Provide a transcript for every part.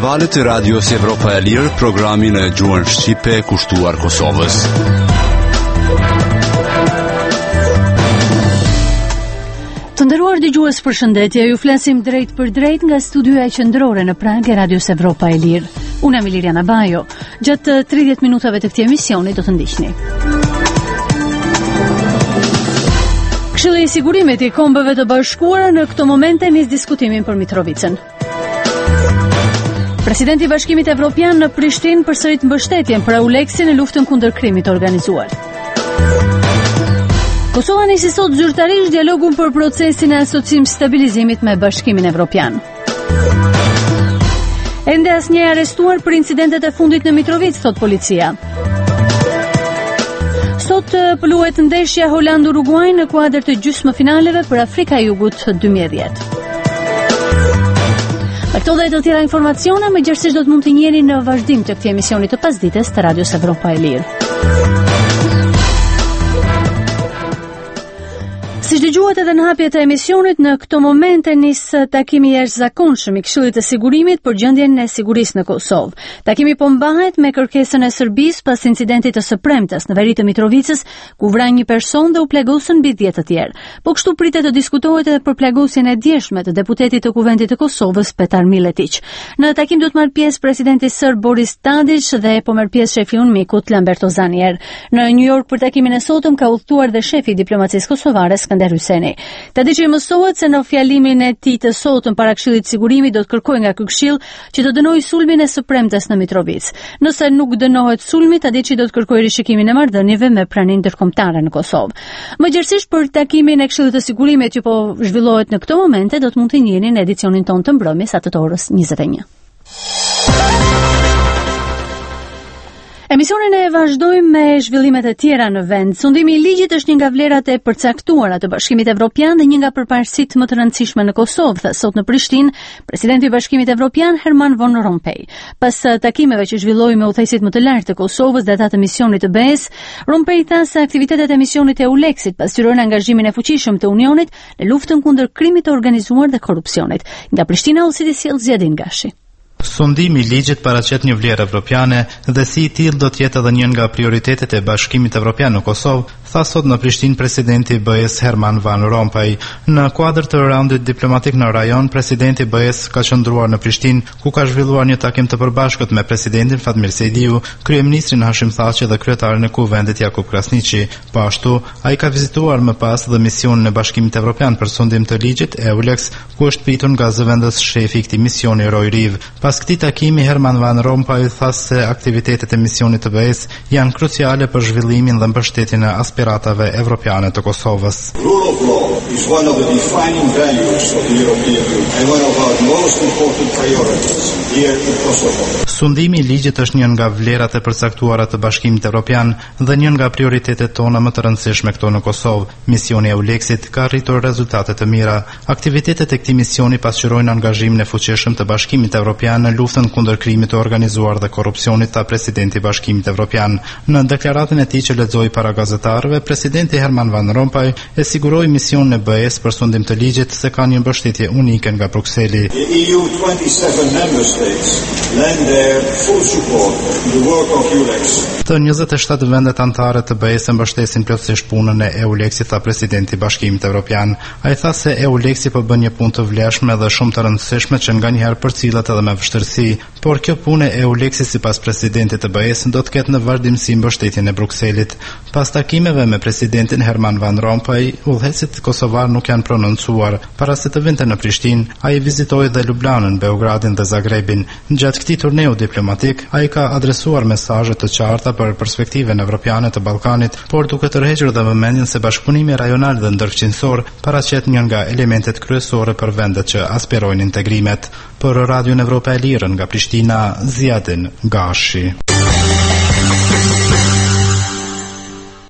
valët e Radios Evropa e Lirë, programin e gjuhën shqipe kushtuar Kosovës. Të nderuar dëgjues, përshëndetje. Ju flasim drejt për drejt nga studioja qendrore në Prag e Radios Evropa e Lirë. Unë jam Liliana Bajo. Gjatë 30 minutave të këtij emisioni do të ndiqni. Këshilli i Sigurimit i Kombeve të Bashkuara në këto momente nis diskutimin për Mitrovicën. Presidenti i Bashkimit Evropian në Prishtinë përsërit mbështetjen për EULEX-in në luftën kundër krimit të organizuar. Kosova nisi sot zyrtarisht dialogun për procesin e asocim stabilizimit me Bashkimin Evropian. Ende asnjë arrestuar për incidentet e fundit në Mitrovic, thot policia. Sot luhet ndeshja Holand-Uruguay në kuadër të gjysmëfinaleve për Afrika e Jugut 2010. Me këto dhe të tjera informacione, më gjerësisht do të mund të njeni në vazhdim të këtij emisioni të pasdites të Radios Evropa e Lirë. Si dëgjuat edhe në hapjet e emisionit, në këto momente nis takimi i jashtëzakonshëm i Këshillit të Sigurimit për gjendjen e sigurisë në Kosovë. Takimi po mbahet me kërkesën e Serbisë pas incidentit të së premtes në veri të Mitrovicës, ku vran një person dhe u plagosën mbi 10 të tjerë. Po kështu pritet të diskutohet edhe për plagosjen e djeshme të deputetit të Kuvendit të Kosovës, Petar Miletić. Në takim do të marrë pjesë presidenti serb Boris Tadić dhe po merr pjesë shefi i UNMIK-ut Lamberto Zanier. Në New York për takimin e sotëm ka udhëtuar dhe shefi i diplomacisë kosovare Hyseni. Tadić mësohet se në fjalimin e tij të sotëm para Këshillit të Sigurimit do të kërkojë nga ky këshill që të dënojë sulmin e së premtes në Mitrovic. Nëse nuk dënohet sulmi, Tadić do të kërkojë rishikimin e marrëdhënieve me praninë ndërkombëtare në Kosovë. Më gjerësisht për takimin e Këshillit të Sigurimit që po zhvillohet në këto momente, do të mund të njihni në edicionin tonë të mbrëmjes atë të orës 21. Emisionin e vazhdojmë me zhvillimet e tjera në vend. Sundimi i ligjit është një nga vlerat e përcaktuara të Bashkimit Evropian dhe një nga përparësitë më të rëndësishme në Kosovë, tha sot në Prishtinë presidenti i Bashkimit Evropian Herman Van Rompuy. Pas takimeve që zhvilloi me udhëheqësit më të lartë të Kosovës dhe ata të misionit të BE-s, Rompuy tha se aktivitetet e misionit e EULEX-it pasqyrojnë angazhimin e fuqishëm të Unionit në luftën kundër krimit të organizuar dhe korrupsionit. Nga Prishtina u sjell Zjadin Gashi. Sundimi i ligjit paraqet një vlerë evropiane dhe si i tillë do të jetë edhe një nga prioritetet e Bashkimit Evropian në Kosovë, tha sot në Prishtinë presidenti i BE-s Herman Van Rompuy. Në kuadër të raundit diplomatik në rajon, presidenti i BE-s ka qëndruar në Prishtinë, ku ka zhvilluar një takim të përbashkët me presidentin Fatmir Sejdiu, kryeministrin Hashim Thaçi dhe kryetarin e Kuvendit Jakub Krasniqi. Po ashtu, ai ka vizituar më pas dhe misionin e Bashkimit Evropian për sundim të ligjit EULEX, ku është pritur nga zëvendës shefi i këtij misioni Roy Riv. Pas këtij takimi, Herman Van Rompuy tha se aktivitetet e misionit të BE-s janë kruciale për zhvillimin dhe mbështetjen e aspiratave evropiane të Kosovës. Rule of law is one of the defining values of the European Union and one of our most important priorities here in Kosovo. Sundimi i ligjit është një nga vlerat e përcaktuara të Bashkimit Evropian dhe një nga prioritetet tona më të rëndësishme këtu në Kosovë. Misioni e EULEX-it ka arritur rezultate të mira. Aktivitetet e këtij misioni pasqyrojnë angazhimin e fuqishëm të Bashkimit Evropian në luftën kundër krimit të organizuar dhe korrupsionit, tha presidenti i Bashkimit Evropian. Në deklaratën e tij që lexoi para gazetarëve, presidenti Herman Van Rompuy e siguroi misionin e BE-s për sundim të ligjit se ka një mbështetje unike nga Brukseli. The EU 27 member states lend their full support to the work of EULEX. Të 27 vendet anëtare të BE-s mbështesin plotësisht punën e EULEX-it, tha presidenti i Bashkimit Evropian. Ai tha se EULEX-i po bën një punë të vlefshme dhe shumë të rëndësishme që nganjëherë përcillet edhe me vështirësi, por kjo punë e EULEX-it sipas presidentit të BE-s do të ketë në vazhdimsi mbështetjen e Brukselit. Pas takimeve me presidentin Herman Van Rompuy, udhëheqësit kosovar nuk janë prononcuar. Para se të vinte në Prishtinë, ai vizitoi dhe Ljubljanën, Beogradin dhe Zagrebin. Gjatë këtij turneu diplomatik, ai ka adresuar mesazhe të qarta për perspektiven evropiane të Ballkanit, por duke tërhequr dhe vëmendjen se bashkëpunimi rajonal dhe ndërfqinësor paraqet një nga elementet kryesore për vendet që aspirojnë integrimet. Për Radion Evropa e Lirë nga Prishtina, Zjadin Gashi.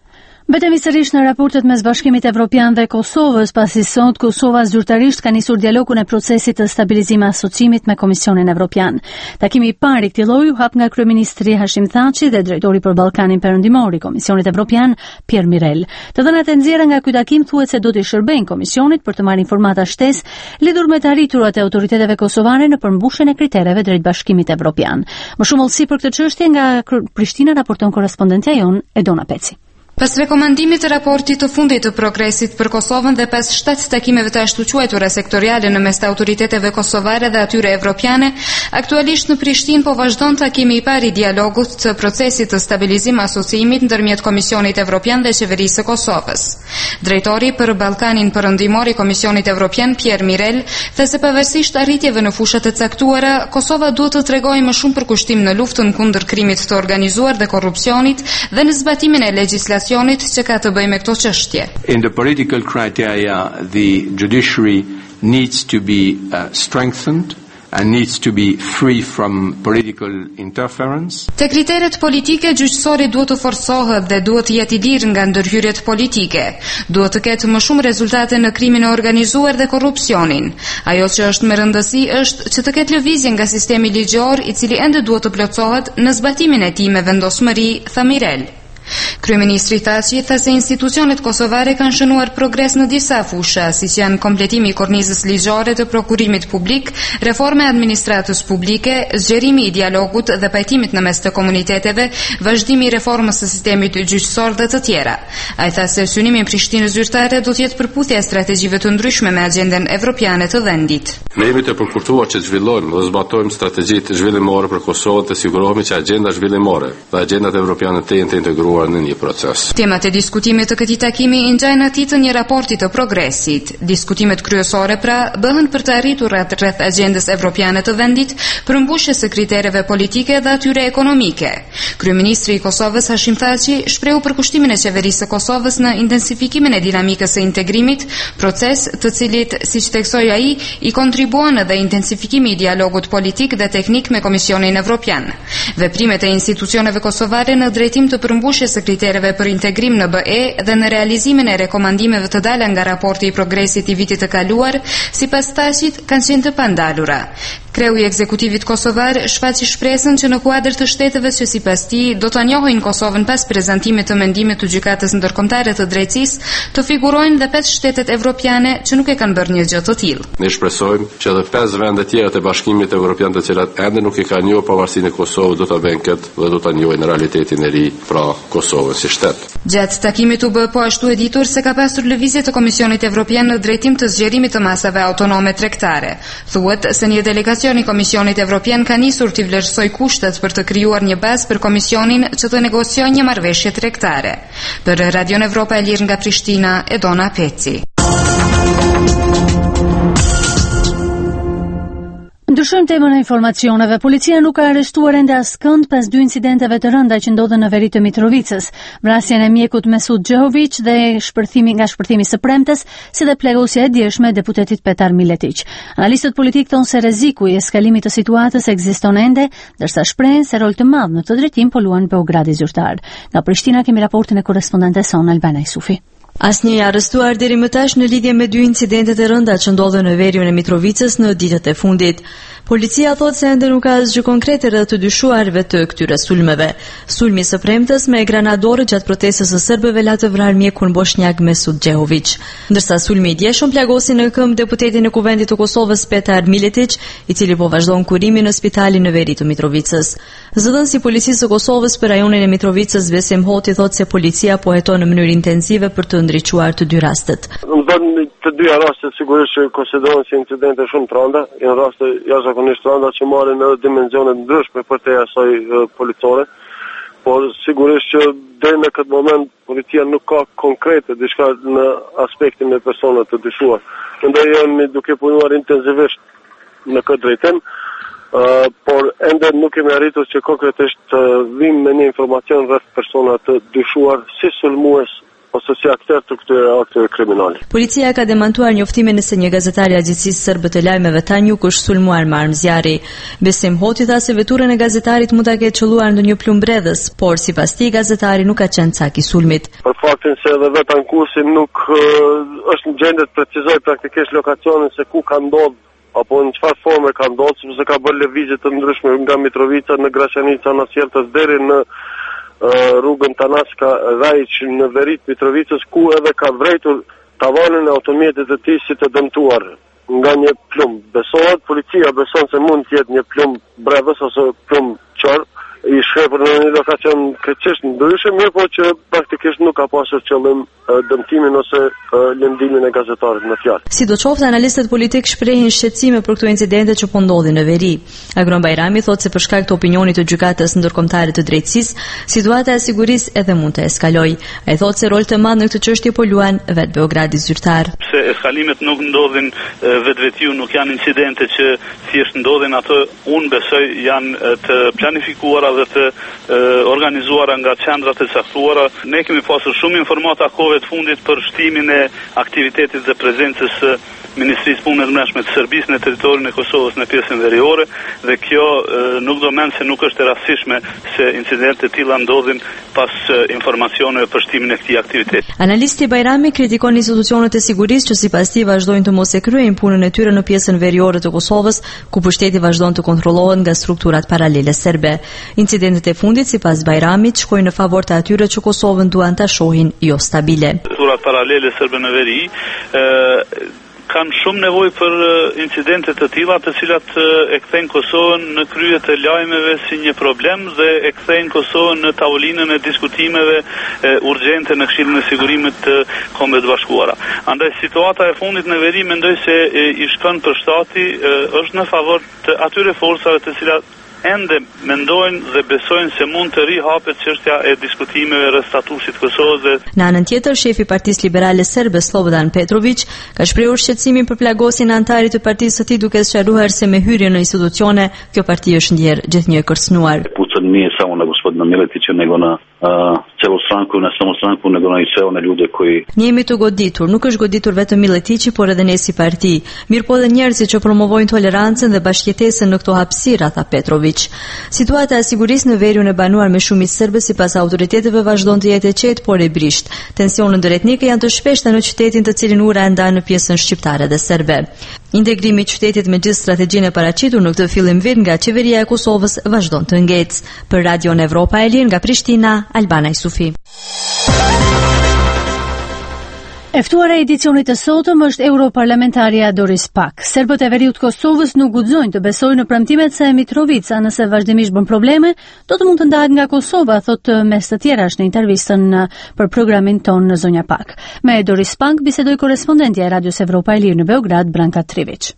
Mbetemi sërish në raportet mes Bashkimit Evropian dhe Kosovës, pasi sot Kosova zyrtarisht ka nisur dialogun e procesit të stabilizimit asociimit me Komisionin Evropian. Takimi i parë i këtij lloji u hap nga kryeministri Hashim Thaçi dhe drejtori për Ballkanin Perëndimor i Komisionit Evropian, Pierre Mirel. Të dhënat e nxjerra nga ky takim thuhet se do t'i shërbejnë Komisionit për të marrë informata shtesë lidhur me të arriturat e autoriteteve kosovare në përmbushjen e kritereve drejt Bashkimit Evropian. Më shumë hollësi për këtë çështje nga Prishtina raporton korrespondentja jon Edona Peci. Pas rekomandimit të raportit të fundit të progresit për Kosovën dhe pas 7 takimeve të ashtuquajtura sektoriale në mes të autoriteteve kosovare dhe atyre evropiane, aktualisht në Prishtinë po vazhdon takimi i parë i dialogut të procesit të stabilizim asociimit ndërmjet Komisionit Evropian dhe Qeverisë së Kosovës. Drejtori për Ballkanin Perëndimor i Komisionit Evropian, Pierre Mirel, tha se pavarësisht arritjeve në fushat e caktuara, Kosova duhet të tregojë më shumë përkushtim në luftën kundër krimit të organizuar dhe korrupsionit dhe në zbatimin e legjislacionit që ka të bëjë me këto çështje. In the political criteria, the judiciary needs to be strengthened and needs to be free from political interference. Te kriteret politike, gjyqësori duhet të forcohet dhe duhet të jetë i lirë nga ndërhyrjet politike. Duhet të ketë më shumë rezultate në krimin e organizuar dhe korrupsionin. Ajo që është me rëndësi është që të ketë lëvizje nga sistemi ligjor, i cili ende duhet të plotësohet në zbatimin e tij me vendosmëri, tha Mirel. Kryeministri Thaçi tha se institucionet kosovare kanë shënuar progres në disa fusha, siç janë kompletimi i kornizës ligjore të prokurimit publik, reforma e administratës publike, zgjerimi i dialogut dhe pajtimit në mes të komuniteteve, vazhdimi i reformës së sistemit gjyqësor dhe të tjera. Ai tha se synimi i Prishtinës zyrtare do të jetë përputhja e strategjive të ndryshme me agjendën evropiane të vendit. Ne jemi të përkushtuar që zhvillojmë dhe zbatojmë strategjitë zhvillimore për Kosovën të sigurohemi që agjenda zhvillimore dhe agjendat evropiane të jenë të integruar në një proces. Temat e diskutimit të këtij takimi i ngjajnë atitën një raporti të progresit. Diskutimet kryesore pra bëhen për të arritur rreth agjendës evropiane të vendit, përmbushjes së kritereve politike dhe atyre ekonomike. Kryeministri i Kosovës Hashim Thaçi shprehu përkushtimin e qeverisë së Kosovës në intensifikimin e dinamikës së integrimit, proces të cilit, siç theksoi ai, i kontribuon edhe intensifikimi i dialogut politik dhe teknik me Komisionin Evropian. Veprimet e institucioneve kosovare në drejtim të përmbushjes së kritereve për integrim në BE dhe në realizimin e rekomandimeve të dala nga raporti i progresit i vitit të kaluar, sipas Thaçit, kanë qenë të pandalura. Kreu i ekzekutivit kosovar shfaqi shpresën që në kuadër të shteteve që sipas tij do ta njohin Kosovën pas prezantimit të mendimit të Gjykatës Ndërkombëtare të Drejtësisë, të figurojnë dhe 5 shtetet evropiane që nuk e kanë bërë një gjë të tillë. Ne shpresojmë që edhe 5 vende tjera të Bashkimit Evropian të cilat ende nuk i kanë njohur pavarësinë e Kosovës do ta bëjnë këtë dhe do ta njohin realitetin e ri pra Kosovën si shtet. Gjatë takimit u bë po ashtu e ditur se ka pasur lëvizje të Komisionit Evropian në drejtim të zgjerimit të masave autonome tregtare. Thuhet se një delegacion i Komisionit Evropian ka nisur të vlerësoj kushtet për të krijuar një bazë për Komisionin që të negociojë një marrëveshje tregtare. Për Radion Evropa e Lirë nga Prishtina, Edona Peci. Ndryshojmë temën e informacioneve. Policia nuk ka arrestuar ende askënd pas 2 incidenteve të rënda që ndodhen në veri të Mitrovicës. Vrasjen e mjekut Mesut Xhehović dhe shpërthimi së premtes, si dhe plagosja e djeshme e deputetit Petar Miletić. Analistët politik thonë se rreziku i eskalimit të situatës ekziston ende, ndërsa shprehen se rol të madh në të drejtim po luan Beogradi zyrtar. Nga Prishtina kemi raportin e korrespondentes son Albana Isufi. Asnjë i arrestuar deri më tash në lidhje me 2 incidentet e rënda që ndodhen në veriun e Mitrovicës në ditët e fundit. Policia thotë se ende nuk ka asgjë konkrete rreth të dyshuarve të këtyre sulmeve. Sulmi së premtes me granadorë gjatë protestës së serbëve la të vrarë mjekun bosnjak Mesut Xhehović, ndërsa sulmi i djeshëm plagosi në këmbë deputetin e Kuvendit të Kosovës Petar Miletić, i cili po vazhdon kurimin në spitalin në veri të Mitrovicës. Zëdhënësi i policisë së Kosovës për rajonin e Mitrovicës Vesim Hoti thotë se policia po heton në mënyrë intensive për të ndriçuar të dy rastet. Në të dyja rastet sigurisht që konsiderohen si incidente shumë të rënda, janë raste jashtëzakonisht të rënda që marrin edhe dimensione ndryshme për te asaj policore, por sigurisht që deri në këtë moment policia nuk ka konkrete diçka në aspektin e personave të dyshuar. Ndaj jemi duke punuar intensivisht në këtë drejtim, por ende nuk kemi arritur që konkretisht të vim me një informacion rreth personave të dyshuar si sulmues ose si aktor të këtyre akteve kriminale. Policia ka demantuar njoftimin se një gazetar i Agjencisë Serbe të Lajmeve Tanjuk është sulmuar me armë zjarri. Besim Hoti tha se veturën e gazetarit mund ta ketë çelluar ndonjë plumbredhës, por sipas tij gazetari nuk ka qenë cak i sulmit. Për faktin se edhe vetë ankuesi nuk është në gjendje të precizojë praktikisht lokacionin se ku ka ndodhur apo në çfarë forme ka ndodhur, sepse ka bërë lëvizje të ndryshme nga Mitrovica në Graçanica në Sjeltës deri në rrugën Tanaska Rajic në Verit Mitrovicës, ku edhe ka vrejtur tavanën e automjetit të tij si të dëmtuar nga një plumb. Besohet, policia beson se mund të jetë një plumb brevës ose plumb qorr i shkepur në një lokacion keqësisht ndryshe, mirë po që praktikisht nuk ka pasur qëllim dëmtimin ose lëndimin e gazetarit në fjalë. Sidoqoftë, analistët politik shprehin shqetësime për këto incidente që po ndodhin në veri. Agron Bajrami thotë se për shkak të opinionit të gjykatës ndërkombëtare të drejtësisë, situata e sigurisë edhe mund të eskalojë. Ai thotë se rol të madh në këtë çështje po luan vetë Beogradi zyrtar. Se eskalimet nuk ndodhin vetvetiu, nuk janë incidente që thjesht ndodhin, ato unë besoj janë të planifikuara dhe të organizuara nga qendrat e caktuara. Ne kemi pasur shumë informata kohëve të fundit për shtimin e aktivitetit dhe prezencës së Ministrisë Punëve të Brendshme të Serbisë në territorin e Kosovës në pjesën veriore, dhe kjo nuk do mend se nuk është e rastishme se incidente të tilla ndodhin pas informacioneve për shtimin e këtij aktiviteti. Analisti Bajrami kritikon institucionet e sigurisë që sipas tij vazhdojnë të mos e kryejnë punën e tyre në pjesën veriore të Kosovës, ku pushteti vazhdon të kontrollohet nga strukturat paralele serbe. Incidentet e fundit sipas Bajramit shkojnë në favor të atyre që Kosovën duan ta shohin jo stabile. Strukturat paralele serbe në veri kanë shumë nevojë për incidente të tilla, të cilat e kthejnë Kosovën në krye të lajmeve si një problem dhe e kthejnë Kosovën në tavolinën e diskutimeve urgjente në Këshillin e Sigurimit të Kombeve të Bashkuara. Andaj situata e fundit në veri mendoj se i shkon për shtati është në favor të atyre forcave të cilat ende mendojnë dhe besojnë se mund të rihapet çështja e diskutimeve rreth statusit të Kosovës dhe... Në anën tjetër, shefi i Partisë Liberale Serbe Slobodan Petrović ka shprehur shqetësimin për plagosjen e antarit të partisë së tij, duke sqaruar se me hyrje në institucione kjo parti është ndjer gjithnjë e kërcënuar. Nije samo na gospodina Miletića, nego na celu stranku, ne samo stranku, nego na i sve one ljude koji... Ne jemi të goditur, nuk është goditur vetëm Miletići, por edhe ne si parti. Mirë po dhe njerëzit që promovojnë tolerancën dhe bashkëjetesën në këto hapësira, tha Petrović. Situata e sigurisë në veriun e banuar me shumicë serbe sipas autoriteteve vazhdon të jetë e qetë, por e brisht. Tensionet ndërretnike janë të shpeshta në qytetin, të cilin ura e ndan në pjesën shqiptare dhe serbe. Integrimi i qytetit me gjithë strategjinë e paraqitur në këtë fillim vit nga qeveria e Kosovës vazhdon të ngecë. Për Radio Evropa e Lirë nga Prishtina, Albana Isufi. E ftuara e edicionit të sotëm është europarlamentaria Doris Pack. Serbët e veriut Kosovës nuk guxojnë të besojnë në premtimet se Mitrovica, nëse vazhdimisht bën probleme, do të mund të ndahet nga Kosova, thotë mes të tjerash në intervistën për programin ton në zonja Pack. Me Doris Pack bisedoi korrespondentja e Radios Evropa e Lirë në Beograd, Branka Trivić.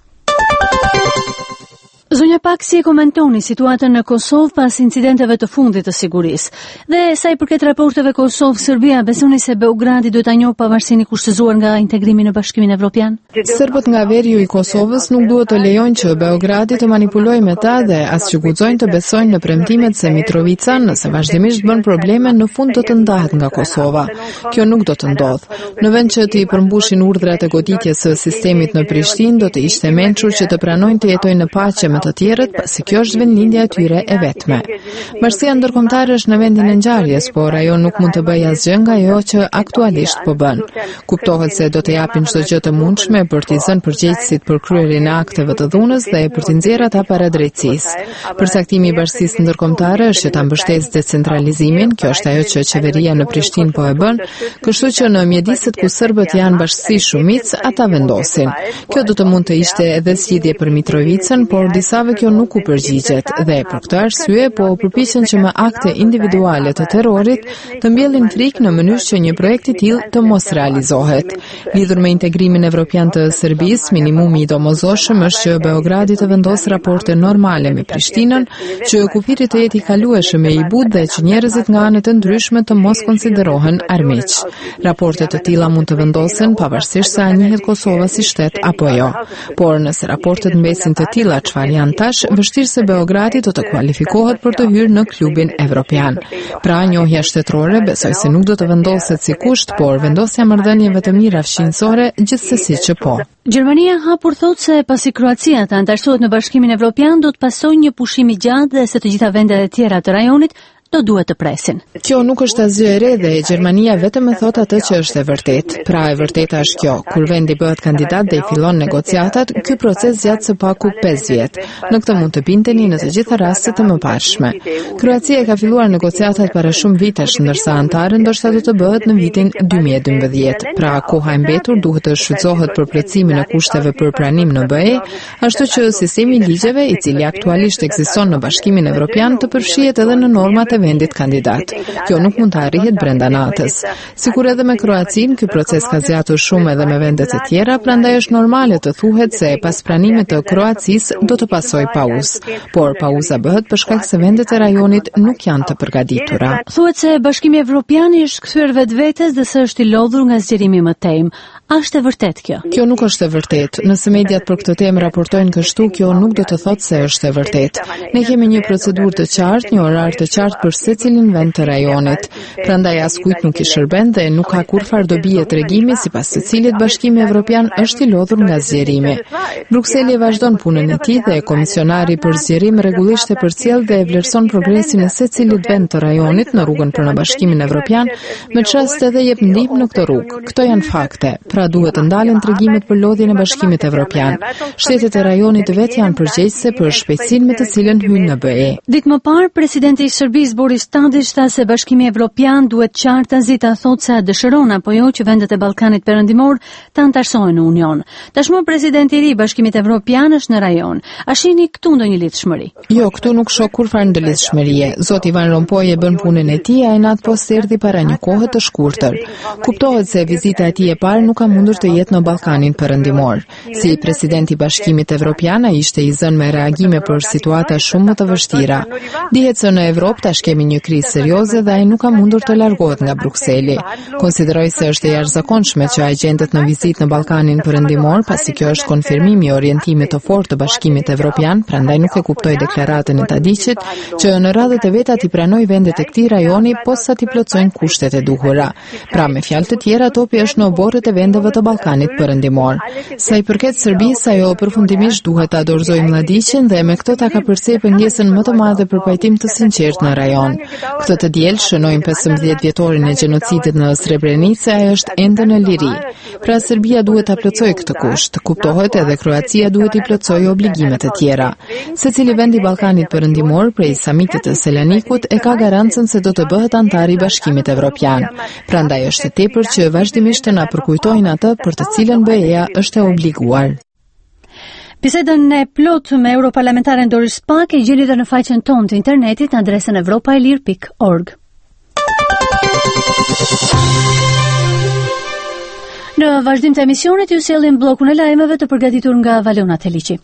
Zonja Pack, si e komentoni situatën në Kosovë pas incidenteve të fundit të sigurisë? Dhe sa i përket raporteve Kosovë-Serbia, besoni se Beogradi duhet ta njohë pavarësinë e kushtëzuar nga integrimi në Bashkimin Evropian? Serbët nga veriu i Kosovës nuk duhet të lejojnë që Beogradi të manipulojë me ta dhe as që guxojnë të besojnë në premtimet se Mitrovica, nëse vazhdimisht bën probleme, në fund do të ndahet nga Kosova. Kjo nuk do të ndodhë. Në vend që të i përmbushin urdhrat e goditjes së sistemit në Prishtinë, do të ishte mençur që të pranojnë të jetojnë në paqe me të tjerët, pasi kjo është vendlindja e tyre e vetme. Marrësia ndërkombëtare është në vendin e ngjarjes, por ajo nuk mund të bëjë asgjë nga ajo që aktualisht po bën. Kuptohet se do të japin çdo gjë të mundshme për t'i zënë përgjegjësit për kryerjen e akteve të dhunës dhe për t'i nxjerrë ata para drejtësisë. Përcaktimi i bashkisë ndërkombëtare është që ta mbështesë decentralizimin, kjo është ajo që qeveria në Prishtinë po e bën, kështu që në mjediset ku serbët janë bashkësi shumicë, ata vendosin. Kjo do të mund të ishte edhe zgjidhje për Mitrovicën, por disave kjo nuk u përgjigjet dhe për këtë arsye po përpiqen që me akte individuale të terrorit të mbjellin frikë në mënyrë që një projekt i tillë të mos realizohet. Lidhur me integrimin evropian të Serbisë, minimumi i domosdoshëm është që Beogradi të vendosë raporte normale me Prishtinën, që kufiri të jetë i kalueshëm e i butë dhe që njerëzit nga anët e ndryshme të mos konsiderohen armiq. Raporte të tilla mund të vendosen pavarësisht se a njihet Kosova si shtet apo jo. Por nëse raportet mbesin të tilla çfarë janë tash, vështirë se Beogradi do të kualifikohet për të hyrë në klubin evropian. Pra, njohja shtetërore besoj se nuk do të vendoset si kusht, por vendosja marrëdhënieve të mira fshинjësore gjithsesi që po. Gjermania hapur thot se pasi Kroacia të antarësohet në Bashkimin Evropian do të pasojë një pushim i gjatë dhe se të gjitha vendet e tjera të rajonit do duhet të presin. Kjo nuk është asgjë e re dhe Gjermania vetëm e thot atë që është e vërtet. Pra e vërteta është kjo, kur vendi bëhet kandidat dhe i fillon negociatat, ky proces zgjat së paku 5 vjet. Në këtë mund të bindeni në të gjitha rastet e mëparshme. Kroacia ka filluar negociatat para shumë vitesh, ndërsa antare ndoshta do të bëhet në vitin 2012. Pra koha e mbetur duhet të shfrytëzohet për plotësimin e kushteve për pranim në BE, ashtu që sistemi i ligjeve i cili aktualisht ekziston në Bashkimin Evropian të përfshihet edhe në normat e vendit kandidat. Kjo nuk mund të arrihet brenda natës. Sikur edhe me Kroacin, ky proces ka zgjatur shumë edhe me vendet e tjera, prandaj është normale të thuhet se pas pranimit të Kroacisë do të pasojë pauzë. Por pauza bëhet për shkak se vendet e rajonit nuk janë të përgatitura. Thuhet se Bashkimi Evropian është kthyer vetvetes dhe se është i lodhur nga zgjerimi më tej. A është e vërtet kjo? Kjo nuk është e vërtet. Nëse mediat për këtë temë raportojnë kështu, kjo nuk do të thotë se është e vërtet. Ne kemi një procedurë të qartë, një orar të qartë për secilin vend të rajonit. Prandaj askujt nuk i shërben dhe nuk ka kurrfar dobi e tregimi sipas së cilit Bashkimi Evropian është i lodhur nga zgjerimi. Brukseli vazhdon punën e tij dhe komisionari për zgjerim rregullisht e përcjell dhe e vlerëson progresin e secilit vend të rajonit në rrugën për në Bashkimin Evropian, me çast edhe jep ndihmë në këtë rrugë. Këto janë fakte. Pra duhet të ndalen tregimet për lodhjen e Bashkimit Evropian. Shtetet e rajonit vetë janë përgjegjëse për shpejtësinë me të cilën hyjnë në BE. Ditë më parë, presidenti i Serbisë Boris Tadić tha se Bashkimi Evropian duhet qartazi ta thotë se dëshiron apo jo që vendet e Ballkanit Perëndimor të antarësohen në Union. Tashmë presidenti i ri i Bashkimit Evropian është në rajon. A shihni këtu ndonjë lidhshmëri? Jo, këtu nuk shoh kurrfar ndërlidhshmërie. Zoti Van Rompuy e bën punën e tij, ai natë post erdhi para një kohe të shkurtër. Kuptohet se vizita e tij e parë nuk ka mundur të jetë në Ballkanin Perëndimor. Si presidenti i Bashkimit Evropian, ai ishte i zënë me reagime për situata shumë më të vështira. Dihet se në Evropë tash kemi një krizë serioze dhe ai nuk ka mundur të largohet nga Brukseli. Konsideroj se është e jashtëzakonshme që ai gjendet në vizitë në Ballkanin Perëndimor, pasi kjo është konfirmimi i orientimit të fortë të Bashkimit Evropian, prandaj nuk e kuptoj deklaratën e Tadićit që në radhët e veta ti pranoi vendet e këtij rajoni posa ti plotësojnë kushtet e duhura. Pra me fjalë të tjera, topi është në oborret e vendeve të Ballkanit Perëndimor. Sa i përket Serbisë, ajo përfundimisht duhet ta dorëzojë Mladićin dhe me këtë ta ka përcej pengesën më të madhe për pajtim të sinqertë në rajon. Këtë të diel shënojmë 15 vjetorin e gjenocidit në Srebrenica, ai është ende në liri. Pra Serbia duhet ta plotësojë këtë kusht. Kuptohet edhe Kroacia duhet i plotësojë obligimet e tjera. Secili vend i Ballkanit Perëndimor prej samitit të Selanikut e ka garancën se do të bëhet antar i Bashkimit Evropian. Prandaj është e tepër që vazhdimisht të na përkujtojnë atë për të cilën BE-ja është e obliguar. Bisedën e plot me europarlamentaren Doris Pack e gjeni edhe në faqen tonë të internetit në adresën europaelir.org. Në vazhdim të emisionit ju sjellim bllokun e lajmeve të përgatitur nga Valona Teliçi.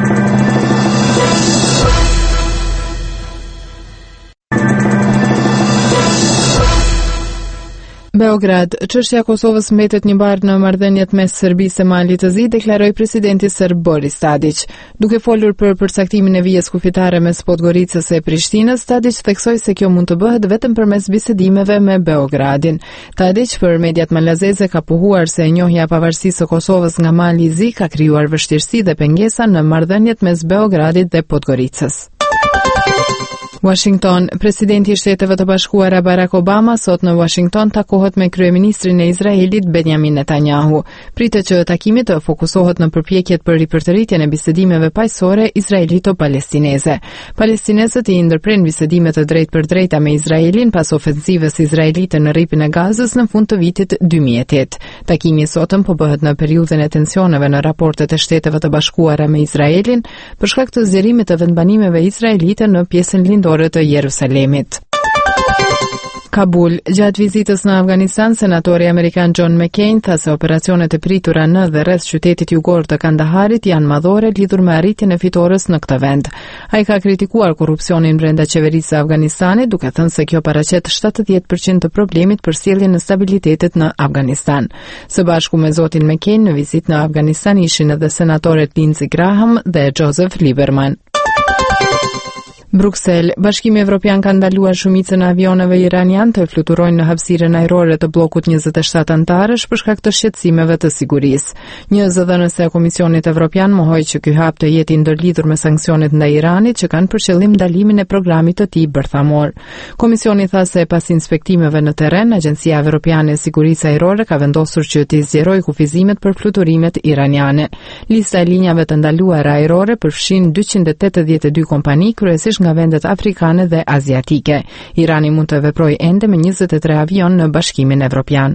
Beograd, çështja e Kosovës mbetet një barë në marrëdhëniet mes Serbisë e Malit të Zi, deklaroi presidenti serb Boris Tadić. Duke folur për përcaktimin e vijës kufitare mes Podgoricës e Prishtinës, Tadić theksoi se kjo mund të bëhet vetëm përmes bisedimeve me Beogradin. Tadić për mediat malazeze ka pohuar se njohja e pavarësisë së Kosovës nga Mali i Zi ka krijuar vështirësi dhe pengesa në marrëdhëniet mes Beogradit dhe Podgoricës. Washington, presidenti i Shteteve të Bashkuara Barack Obama sot në Washington takohet me kryeministrin e Izraelit Benjamin Netanyahu. Pritet që takimi të fokusohet në përpjekjet për ripërtëritjen e bisedimeve paqësore izraelito-palestineze. Palestinezët i ndërpren bisedime të drejtpërdrejta me Izraelin pas ofensivës izraelite në rripin e Gazës në fund të vitit 2008. Takimi sotëm po bëhet në periudhën e tensioneve në raportet e Shteteve të Bashkuara me Izraelin për shkak të zgjerimit të vendbanimeve izraelite në pjesën lindore të Jerusalemit. Kabul, gjatë vizitës në Afganistan, senatori amerikan John McCain tha se operacionet e pritura në dhe rreth qytetit jugor të Kandaharit janë madhore lidhur me arritjen e fitores në këtë vend. Ai ka kritikuar korrupsionin brenda qeverisë së Afganistanit, duke thënë se kjo paraqet 70% të problemit për sjelljen e stabilitetit në Afganistan. Së bashku me zotin McCain në vizitë në Afganistan ishin edhe senatorët Lindsey Graham dhe Joseph Lieberman. Bruksel, Bashkimi Evropian ka ndaluar shumicën e avioneve iranian të fluturojnë në hapësirën ajrore të bllokut 27 antarësh për shkak të shqetësimeve të sigurisë. Një zëdhënëse e Komisionit Evropian mohoi që ky hap të jetë i ndërlidhur me sanksionet ndaj Iranit që kanë për qëllim ndalimin e programit të tij bërthamor. Komisioni tha se pas inspektimeve në terren, Agjencia Evropiane e Sigurisë Ajrore ka vendosur që të zgjerojë kufizimet për fluturimet iraniane. Lista e linjave të ndaluara ajrore përfshin 282 kompani, kryesisht nga vendet afrikane dhe aziatike. Irani mund të veprojë ende me 23 avion në Bashkimin Evropian.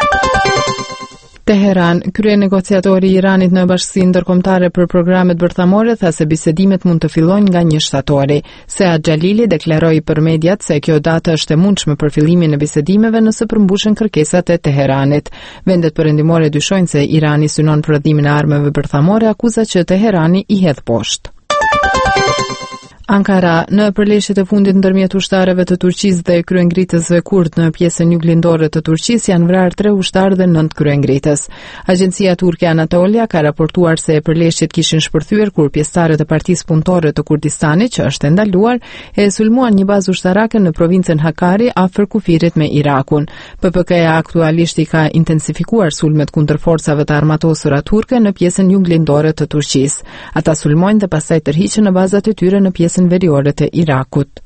Teheran, kryenegociatori i Iranit në Bashkinë Ndërkombëtare për programet bërthamore, tha se bisedimet mund të fillojnë nga 1 shtatori. Sead Xhalili deklaroi për mediat se kjo datë është e mundshme për fillimin e bisedimeve nëse përmbushen kërkesat e Teheranit. Vendet perëndimore dyshojnë se Irani synon prodhimin e armëve bërthamore, akuza që Teherani i hedh poshtë. Ankara, në përleshjet e fundit ndërmjet ushtarëve të Turqisë dhe kryengritësve kurd në pjesën juglindore të Turqisë janë vrarë 3 ushtarë dhe 9 kryengritës. Agjencia turke Anatolia ka raportuar se përleshjet kishin shpërthyer kur pjesëtarët e Partisë Punëtore të Kurdistanit, që është ndaluar, e sulmuan një bazë ushtarake në provincën Hakkari afër kufirit me Irakun. PPK-ja aktualisht i ka intensifikuar sulmet kundër forcave të armatosura turke në pjesën juglindore të Turqisë. Ata sulmojnë dhe pastaj tërhiqen në bazat e tyre në pjesën veriore të Irakut.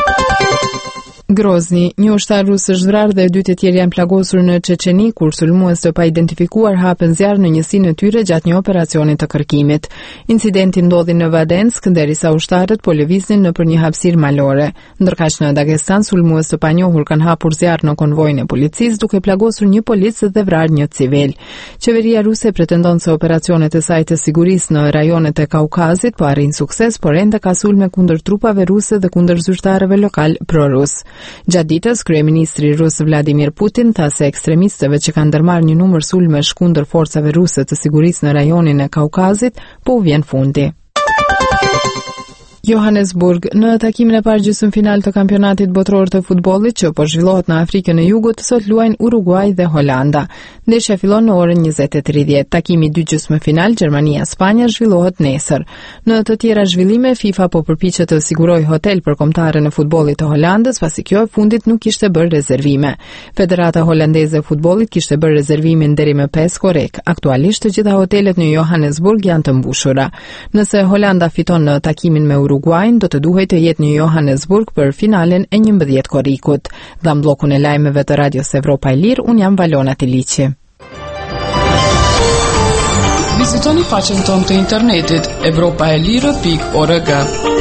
Grozni, një ushtar rus është vrarë dhe 2 të tjerë janë plagosur në Çeçeni kur sulmues të paidentifikuar hapën zjarr në njësinë e tyre gjatë një operacioni të kërkimit. Incidenti ndodhi në Vadensk derisa ushtarët po lëviznin nëpër një hapësirë malore. Ndërkaq në Dagestan, sulmues të panjohur kanë hapur zjarr në konvojin e policisë duke plagosur një policë dhe vrarë një civil. Qeveria ruse pretendon se operacionet e saj të sigurisë në rajonet e Kaukazit po arrin sukses, por ende ka sulme kundër trupave ruse dhe kundër zyrtarëve lokal pro-rus. Gjatë ditës, kryeministri rus Vladimir Putin tha se ekstremistëve që kanë ndërmarrë një numër sulmesh kundër forcave ruse të sigurisë në rajonin e Kaukazit, po u vjen fundi. Johannesburg, në takimin e parë gjysmëfinal të kampionatit botror të futbollit që po zhvillohet në Afrikën e Jugut, sot luajnë Uruguay dhe Holanda. Ndeshja fillon në orën 20:30. Takimi i 2 gjysmëfinal Gjermania-Spanja zhvillohet nesër. Në të tjera zhvillime, FIFA po përpiqet të sigurojë hotel për kombëtarën e futbollit të Holandës, pasi kjo e fundit nuk kishte bërë rezervime. Federata Holandeze e Futbollit kishte bërë rezervimin deri më 5 korrek. Aktualisht të gjitha hotelet në Johannesburg janë të mbushura. Nëse Holanda fiton në takimin me Uruguayn, do të duhej të jetë në Johannesburg për finalen e 11 korrikut. Dhe në bllokun e lajmeve të Radios Evropa e Lirë, unë jam Valona Tiliqi. Vizitoni faqen tonë të internetit evropaelire.org.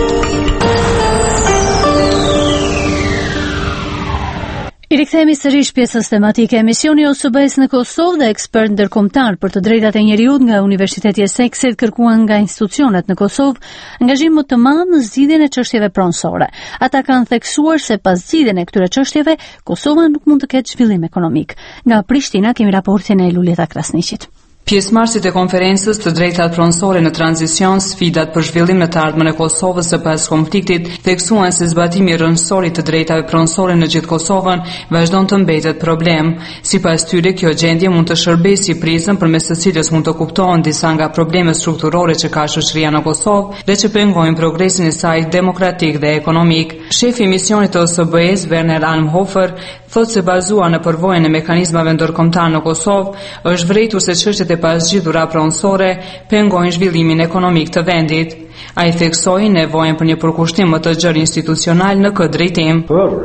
I rikthehemi sërish pjesës tematike e misioni OSBE-s në Kosovë dhe ekspert ndërkombëtar për të drejtat e njerëzit nga Universiteti i Essexit kërkuan nga institucionet në Kosovë angazhim më të madh në zgjidhjen e çështjeve pronësore. Ata kanë theksuar se pas zgjidhjen e këtyre çështjeve, Kosova nuk mund të ketë zhvillim ekonomik. Nga Prishtina kemi raportin e Luleta Krasniqit. Pjesëmarrësit e konferencës të drejtat pronësore në tranzicion, sfidat për zhvillim në të ardhmen e Kosovës së pas konfliktit, theksuan se zbatimi rrënësor i të drejtave pronësore në gjithë Kosovën vazhdon të mbetet problem. Sipas tyre, kjo gjendje mund të shërbejë si prizën përmes së cilës mund të kuptohen disa nga problemet strukturore që ka shoqëria në Kosovë dhe që pengojnë progresin e saj demokratik dhe ekonomik. Shefi i misionit të OSBE-s, Werner Almhofer, thotë se bazuar në përvojën e mekanizmave ndërkombëtar në Kosovë, është vërejtur se çështjet e pasgjidhura pronësore pengojnë zhvillimin ekonomik të vendit. Ai theksoi nevojën për një përkushtim më të gjerë institucional në këtë drejtim.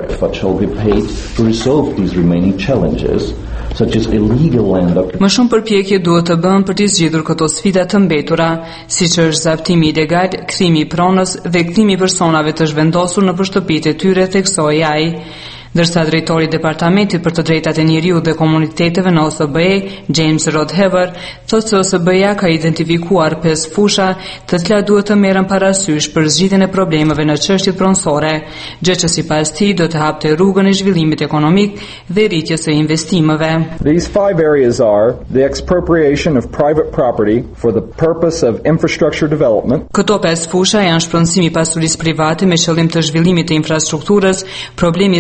Më shumë përpjekje duhet të bëhen për të zgjidhur këto sfida të mbetura, siç është zaptimi ilegal, kthimi i pronës dhe kthimi i personave të zhvendosur në shtëpitë e tyre, theksoi ai. Ndërsa drejtori i Departamentit për të drejtat e njeriut dhe komuniteteve në OSBE, James Rodhever, thotë se OSBE-ja ka identifikuar 5 fusha të cilat duhet të merren parasysh për zgjidhjen e problemeve në çështjet pronësore, gjë që sipas tij do të hapte rrugën e zhvillimit ekonomik dhe rritjes së investimeve. These 5 areas are the expropriation of private property for the purpose of infrastructure development. Këto 5 fusha janë shpronësimi i pasurisë private me qëllim të zhvillimit të infrastrukturës, problemi i zaptimit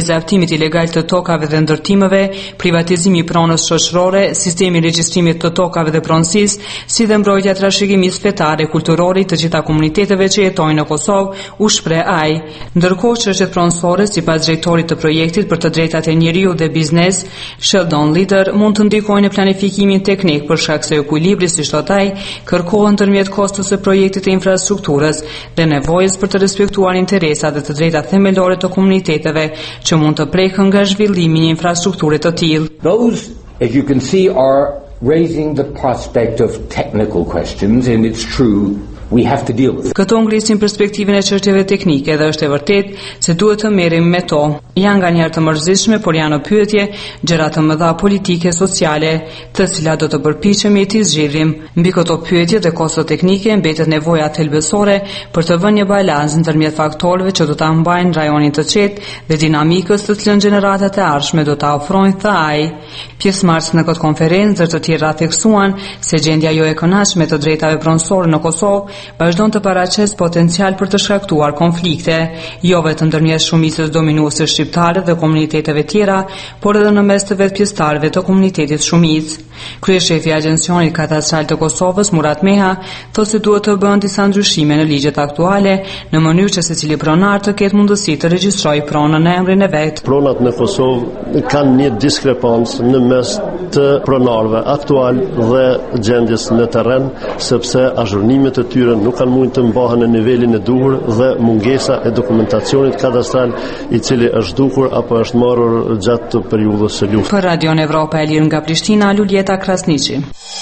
shpërndimit ilegal të tokave dhe ndërtimeve, privatizimi i pronës shoqërore, sistemi i regjistrimit të tokave dhe pronësisë, si dhe mbrojtja e trashëgimisë fetare kulturore të gjitha komuniteteve që jetojnë në Kosovë, u shpreh ai. Ndërkohë çështjet pronësore, sipas drejtorit të projektit për të drejtat e njeriut dhe biznes, Sheldon Leader, mund të ndikojnë në planifikimin teknik për shkak se ekuilibri, si thot ai, kërkohen ndërmjet kostos së projektit të infrastrukturës dhe nevojës për të respektuar interesat dhe të drejtat themelore të komuniteteve që mund të prekën nga zhvillimi i një infrastrukture të tillë. Those, as you can see, are raising the prospect of technical questions, and it's true we have to deal with it. Këto ngrisin perspektivën e çështjeve teknike dhe është e vërtetë se duhet të merremi me to. Janë nganjëherë të mërzitshme, por janë pyetje, gjëra të mëdha politike, sociale, të cilat do të përpiqemi t'i zgjidhim. Mbi këto pyetje dhe kosto teknike mbetet nevoja thelbësore për të vënë një balancë ndërmjet faktorëve që do ta mbajnë rajonin të qetë dhe dinamikës të cilën gjeneratat e ardhshme do ta ofrojnë, tha ai. Pjesëmarrësit në këtë konferencë dhe të tjerë theksuan se gjendja jo e kënaqshme të drejtave pronësore në Kosovë vazhdon të paraqes potencial për të shkaktuar konflikte, jo vetëm ndërmjet shumicës dominuese shqiptare dhe komuniteteve tjera, por edhe në mes të vetë pjesëtarëve të komunitetit shumicë. Kryeshefi i Agjencionit Katastral të Kosovës, Murat Meha, thotë se duhet të bëhen disa ndryshime në ligjet aktuale në mënyrë që secili pronar të ketë mundësi të regjistrojë pronën në emrin e vet. Pronat në Kosovë kanë një diskrepancë në mes të pronarëve aktual dhe gjendjes në terren, sepse azhurnimet e tyre nuk kanë mund të mbahen në nivelin e duhur dhe mungesa e dokumentacionit kadastral i cili është duhur apo është marrur gjatë periudhës së luftës. Për Radio Evropa e Lirë nga Prishtina, Luljeta Krasniqi.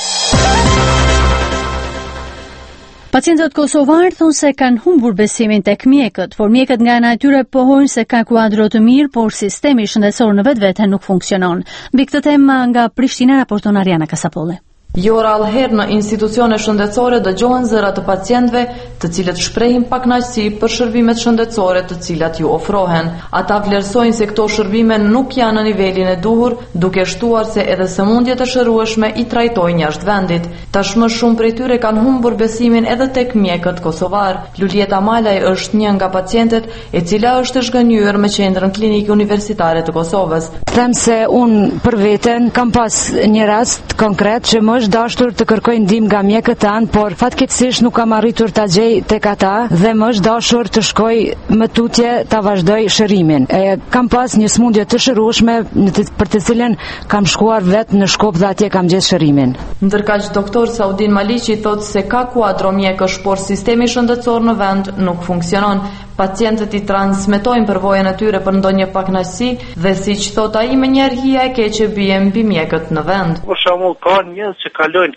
Pacientët kosovarë thonë se kanë humbur besimin tek mjekët, por mjekët nga ana e tyre pohojnë se ka kuadro të mirë, por sistemi shëndetësor në vetvete nuk funksionon. Mbi këtë temë nga Prishtina raporton Ariana Kasapolli. Jo rallëherë në institucione shëndetësore dëgjohen zëra të pacientëve, të cilët shprehin pakënaqësi për shërbimet shëndetësore të cilat ju ofrohen. Ata vlerësojnë se këto shërbime nuk janë në nivelin e duhur, duke shtuar se edhe sëmundjet e shërueshme i trajtojnë jashtë vendit. Tashmë shumë prej tyre kanë humbur besimin edhe tek mjekët kosovar. Luljeta Malaj është një nga pacientët e cila është zhgënjur me qendrën klinike universitare të Kosovës. Them se unë për veten kam pas një rast konkret që më është dashur të kërkoj ndihmë nga mjekët tanë, por fatkeqësisht nuk kam arritur ta gjej tek ata dhe më është dashur të shkoj më tutje ta vazhdoj shërimin. Kam pas një smundje të shërueshme për të cilën kam shkuar vetë në Shkop dhe atje kam gjetur shërimin. Ndërkaq doktor Saudin Maliqi thotë se ka kuadro mjekësh, por sistemi shëndetësor në vend nuk funksionon. Pacientët i transmetojnë përvojën e tyre për ndonjë pakënaqësi dhe siç thot ai, më njëherë hija e keqe bie mbi mjekët në vend. Për shembull, ka njerëz që kalojnë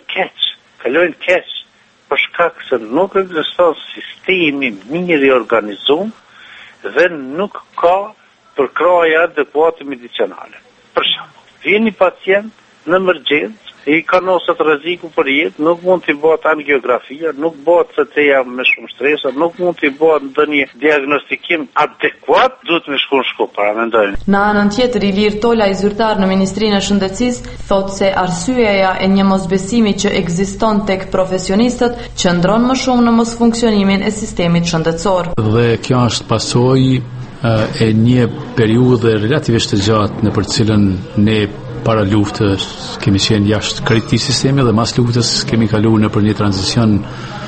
keq për shkak se nuk ekziston sistemi mirë i organizuar dhe nuk ka përkraje adekuate medicinale. Për shembull, vjen një pacient në emergjencë, i ka nosët rreziku për jetë, nuk mund t'i bëhet angiografia, nuk bëhet CT-ja me shumë stresa, nuk mund t'i bëhet ndonjë diagnostikim adekuat, duhet me shku në Shkup, para mendojnë. Në anën tjetër, Ilir Tola, i zyrtar në Ministrinë e Shëndetësisë, thotë se arsyeja e një mosbesimi që ekziston tek profesionistët qëndron më shumë në mosfunksionimin e sistemit shëndetësor. Dhe kjo është pasojë e një periudhe relativisht të gjatë në për cilën ne para luftës kemi qenë jashtë këtij sistemi dhe mas luftës kemi kaluar në për një tranzicion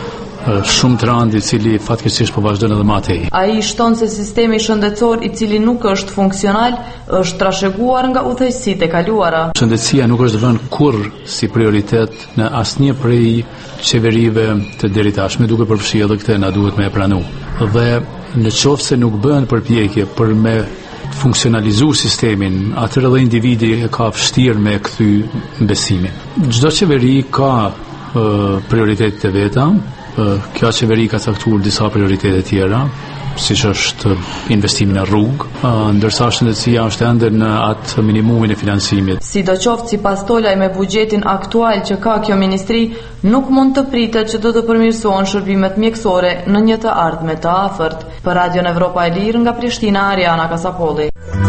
shumë të rëndë i cili fatkeqësisht po vazhdon edhe më tej. Ai shton se sistemi shëndetësor i cili nuk është funksional është trashëguar nga udhëheqësitë e kaluara. Shëndetësia nuk është vënë kurrë si prioritet në asnjë prej qeverive të deritashme, duke përfshirë edhe këtë na duhet me e pranu. Dhe në qoftë se nuk bëhen përpjekje për me funksionalizu sistemin, atër edhe individi e ka vështirë me kthy besimin. Çdo qeveri ka prioritetet e veta, kjo qeveri ka caktuar disa prioritete tjera, siç është investimi në rrugë, ndërsa shëndetësia është ende në atë minimumin e financimit. Sidoqoftë, sipas Tolaj, me buxhetin aktual që ka kjo ministri, nuk mund të pritet që do të përmirësohen shërbimet mjekësore në një të ardhme të afërt. Për Radio Evropa e Lirë nga Prishtina, Ariana Kasapolli.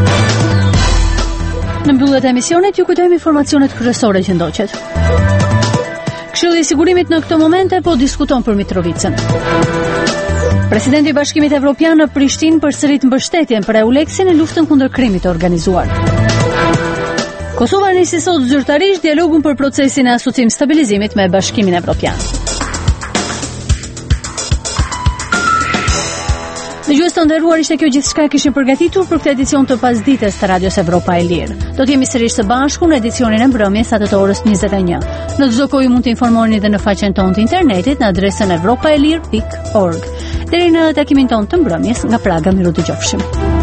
Në mbyllet e emisionit ju kujtojmë informacionet kryesore që ndoqet. Këshilli i Sigurimit në këtë momente po diskuton për Mitrovicën. Presidenti i Bashkimit Evropian në Prishtinë përsërit mbështetjen për EULEX-in në luftën kundër krimit të organizuar. Kosova nisi sot zyrtarisht dialogun për procesin e asocim stabilizimit me Bashkimin Evropian. Dëgjues të nderuar, ishte kjo gjithçka e kishim përgatitur për këtë edicion të pasdites të Radios Evropa e Lirë. Do të jemi sërish së bashku në edicionin e mbrëmjes atë të orës 21. Në çdo kohë mund të informoheni edhe në faqen tonë të internetit në adresën evropaelir.org. Deri në takimin tonë të mbrëmjes, nga Praga miru dëgjofshim.